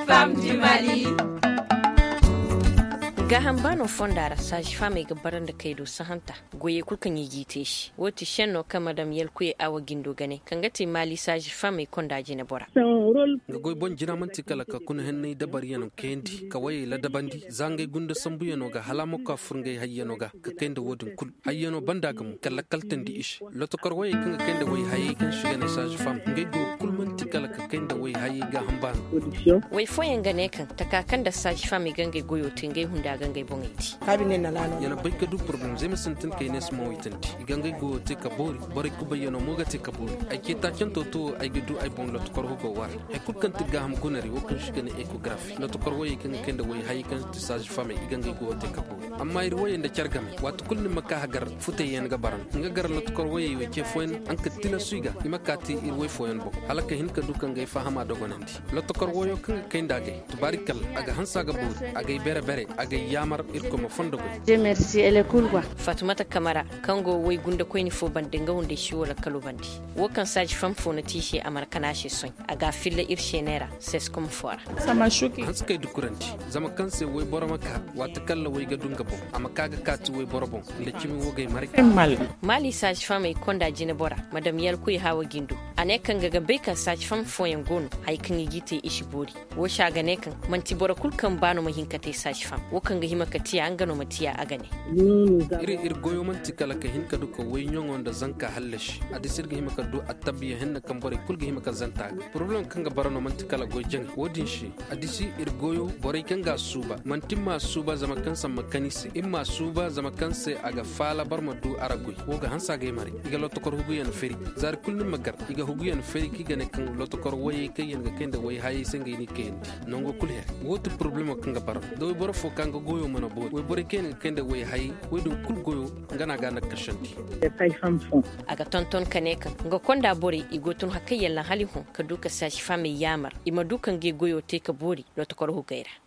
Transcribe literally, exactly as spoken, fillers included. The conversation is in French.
sages-femmes du Mali. Ga hambano fondara sage-femme ga baranda kaido sahanta goye kulkan yi gite shi woti shenno ka madam yelkuye awa gindo gane kangati mali sage-femme konda jine bora ga goy bon jina manti kala ka kun henne dabar yano kendi ka waye la dabandi zangai gunda sambu yano ga halamo ka furngai hayyano ga ka kenda wodin kul hayyano banda gam kala kaltan di ish lotokor waye kan kenda waye hayi kan shiga ne sage-femme ngai go kul manti kala ka kenda waye hayi ga hambano wai foyen gane kan takakan da sage-femme gangai goyo tingai hunda gangai bongiti kabine na lano yana bai ka du problem zai musuntin kai ne smo witanti gangai go te ka bori bori ku bayyana mo ga te ka bori ai ke ta kento to ai gidu ai bon lot kor go war ai kulkan tiga ham gunari wo kun shiga ne ecography lot kor waye kan kenda waye hayi kan ti sage femme gangai go te ka bori amma ir waye da chargame wat kullum maka hagar fute yen ga baran nga gar lot kor waye we ke foen an ka tina suiga imakati ir waye foen bo halaka hin ka dukan gai fahama dogonandi lot kor wayo kan kenda ga tubarikal aga hansa ga bori aga bere bere aga yamar irko mo fondo go je merci ele kulwa Fatoumata Kamara kango wai gunda koini fo bandinga hunde shi wala kalo bandi wokan sage femme fo na tishi amarkana shi son aga fille irshe nera ses comme fora sama shuki hanska du kuranti zama kanse wai boromaka wata kala wai gadunga bo amma kaga kati wai borobon da kimi wogai mari mal mali sage femme konda jine bora madam yalkuy hawa gindo ane kan gaga be kan sage femme fo yan gono hay kan yigite ishi bori wo shaga ne kan manti bora kulkan bano mahinkate sage femme wokan ga himaka tiya an gano matiya a gane iri ir goyo manti kala ka hinka duka wai nyongon da zanka hallash adi sirga himaka du atabiya hinna kan bore kulga himaka zanta problem kan ga barano manti kala go jang wodin shi adi si ir goyo bore kan ga suba manti ma suba zama kan san makanisi imma suba zama kan se aga fala barma du aragui woga hansa ga mari iga lotto kor hugu yan feri zar kulni magar iga hugu yan feri ki gane kan lotto kor waye kai yan ga kenda waye hayi senga ni kendi nongo kulhe wotu problem kan ga barano do boro fo kan ga goyo mana bo we bore ken kende we hay we dum kul goyo ngana gana kashanti aga tonton kaneka nga konda bori igotun hakayella hali hon ka duka sage femme yamar ima dukan ge goyo te ka bori lotokor hu gaira